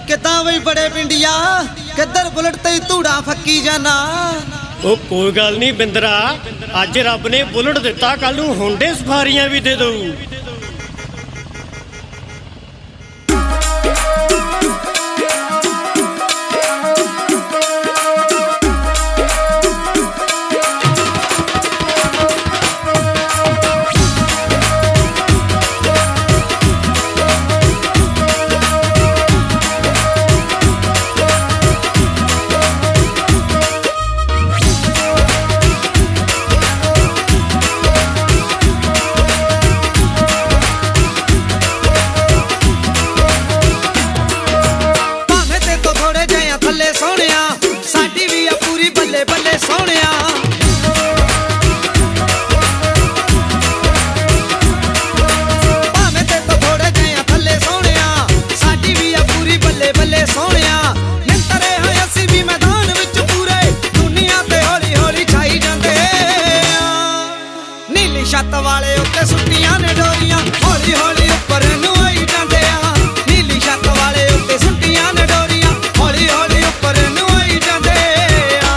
ਕਿੱਦਾਂ ਬਈ ਬੜੇ ਪਿੰਡੀਆ ਕਿੱਧਰ ਬੁਲਟ ਤੇ ਧੂੜਾ ਫੱਕੀ ਜਾਣਾ। ਉਹ ਕੋਈ ਗੱਲ ਨਹੀਂ ਬਿੰਦਰਾ, ਅੱਜ ਰੱਬ ਨੇ ਬੁਲਟ ਦਿੱਤਾ, ਕੱਲ ਨੂੰ ਹੋਂਡੇ ਸਫਾਰੀਆਂ ਵੀ ਦੇ ਦਊ। ਛੱਤ ਵਾਲੇ ਉੱਤੇ ਸੁੱਟੀਆਂ ਨੇ ਡੋਰੀਆਂ, ਹੌਲੀ ਹੌਲੀ ਉੱਪਰ ਨੂੰ ਆਈ ਜਾਂਦੇ ਆ। ਨੀਲੀ ਛੱਤ ਵਾਲੇ ਉੱਤੇ ਸੁੱਟੀਆਂ ਨੇ ਡੋਰੀਆਂ, ਹੌਲੀ ਹੌਲੀ ਉੱਪਰ ਨੂੰ ਆਈ ਜਾਂਦੇ ਆ।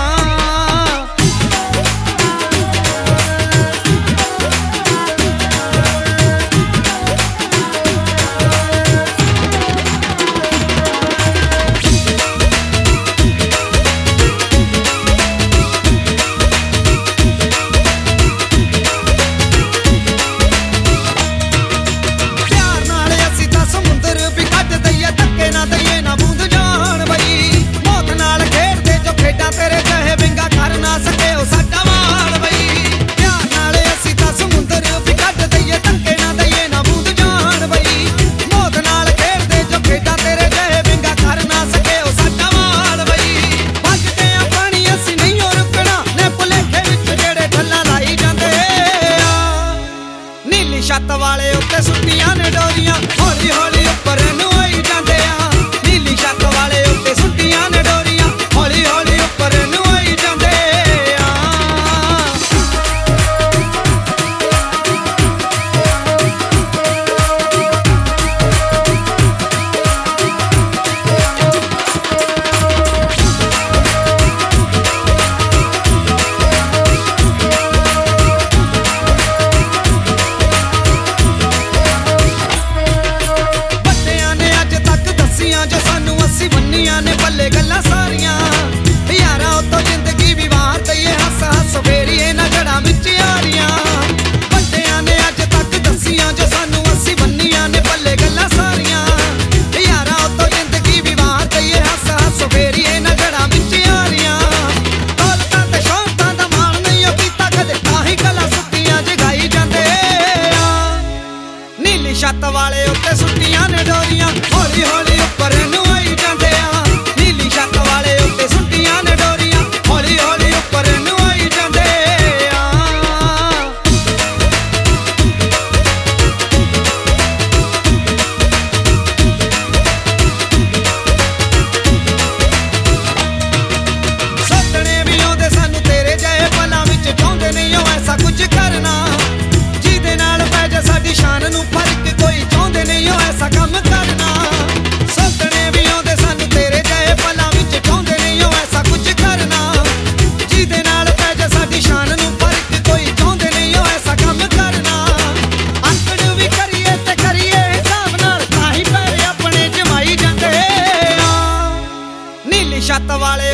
ਛੱਤ ਵਾਲੇ ਉੱਤੇ ਸੁੱਟੀਆਂ ਨੇ ਡੋਰੀਆਂ, ਹੌਲੀ ਹੌਲੀ ਉੱਪਰ ਨੂੰ ਆਈ ਜਾਂਦੇ ਆ। ਨੀਲੀ ਛੱਤ ਵਾਲੇ ਉੱਤੇ ਸੁੱਟੀਆਂ ਨੇ ਡੋਰੀਆਂ, ਹੌਲੀ ਹੌਲੀ ਉੱਪਰ ਨੂੰ ਆਈ ਜਾਂਦੇ ਆ। ਨੇ ਬੱਲੇ ਗੱਲਾਂ ਸਾਰੀਆਂ ਯਾਰਾਂ ਉਤੋਂ ਜ਼ਿੰਦਗੀ ਵੀ ਵਾਰ ਦਈਏ, ਹੱਸ ਹੱਸ ਫੇਰੀ ਇਹਨਾਂ ਜੜਾਂ ਵਿੱਚ ਯਾਰੀਆਂ। ਵੱਡਿਆਂ ਨੇ ਅੱਜ ਤੱਕ ਦੱਸੀਆਂ ਜੋ ਸਾਨੂੰ ਅਸੀਂ ਬੰਨੀਆਂ ਨੇ ਬੱਲੇ ਗੱਲਾਂ ਸਾਰੀਆਂ ਯਾਰਾਂ ਉਤੋਂ ਜ਼ਿੰਦਗੀ ਵੀ ਵਾਰ ਦਈਏ, ਹੱਸ ਹੱਸ ਫੇਰੀ ਇਹਨਾਂ ਜੜਾਂ ਵਿੱਚ ਯਾਰੀਆਂ। ਦੌਲਤਾਂ ਤੇ ਸ਼ੌਹਰਤਾਂ ਦਾ ਮਾਣ ਨਹੀਂ ਉਹ ਕੀਤਾ ਕਦੇ, ਤਾਂ ਹੀ ਗਲਾਂ ਸੁੱਤੀਆਂ ਜਗਾਈ ਜਾਂਦੇ ਆ। ਨੀਲੀ ਛੱਤ ਵਾਲੇ ਉੱਤੇ ਸੁੱਟੀਆਂ ਨੇ ਡੋਰੀਆਂ, ਹੌਲੀ ਹੌਲੀ ਉੱਪਰ ਨੂੰ ਆਈ ਜਾਂਦੇ ਆ। ਛੱਤ ਵਾਲੇ ਉੱਤੇ ਸੁੱਟੀਆਂ ਨੇ ਡੋਰੀਆਂ, ਹੌਲੀ ਹੌਲੀ ਉੱਪਰ ਨੂੰ ਆਈ ਜਾਂਦੇ ਆ। ਸੋਚਣੇ ਵੀ ਆਉਂਦੇ ਸਾਨੂੰ ਤੇਰੇ ਜਿਹੇ ਪਲਾਂ ਵਿੱਚ, ਚਾਹੁੰਦੇ ਨਹੀਂ ਉਹ ਐਸਾ ਕੁਝ ਕਰਨਾ ਜਿਹਦੇ ਨਾਲ ਪੈ ਜਾ ਸਾਡੀ ਸ਼ਾਨ ਨੂੰ ਫਰਕ, ਕੋਈ ਚਾਹੁੰਦੇ ਨਹੀਂ ਉਹ ਐਸਾ ਕੰਮ ਕਰਨਾ। ਸੋਚਣੇ ਵੀ ਆਉਂਦੇ ਸਾਨੂੰ ਤੇਰੇ ਜਿਹੇ ਪਲਾਂ ਵਿੱਚ, ਚਾਹੁੰਦੇ ਨਹੀਂ ਉਹ ਐਸਾ ਕੁਝ ਕਰਨਾ ਜਿਹਦੇ ਨਾਲ ਪੈ ਜਾ ਸਾਡੀ ਸ਼ਾਨ ਨੂੰ ਫਰਕ, ਕੋਈ ਚਾਹੁੰਦੇ ਨਹੀਂ ਉਹ ਐਸਾ ਕੰਮ ਕਰਨਾ। ਅੰਕੜ ਵੀ ਕਰੀਏ ਤੇ ਕਰੀਏ ਹਿਸਾਬ ਨਾਲ, ਤਾਂ ਹੀ ਪੈਰ ਆਪਣੇ ਜਮਾਈ ਜਾਂਦੇ ਆ। ਨੀਲੀ ਛੱਤ ਵਾਲੇ